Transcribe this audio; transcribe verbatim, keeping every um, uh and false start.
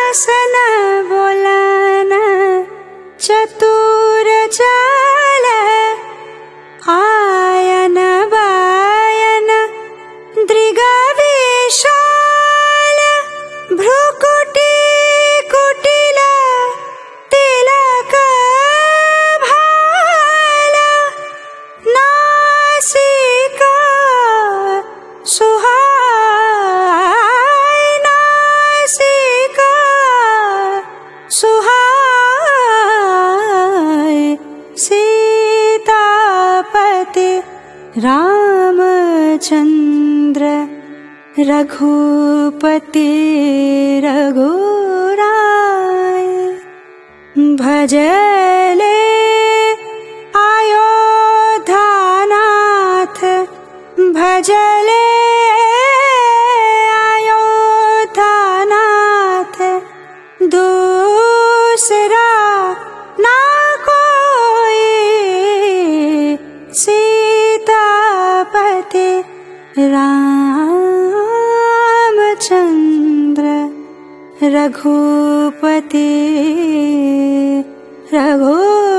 सन बोलन चतुर चाल आयन बायन दृग विशाल भ्रुकुटी कुटिल तिलक भाल नासिका सुहाय नासिका सुहाय सीतापति रामचंद्र रघुपति रघुराय भजले अयोध्यानाथ भजले अयोध्यानाथ दूसरा ना कोई सीतापति रामचंद्र रघुपति रघु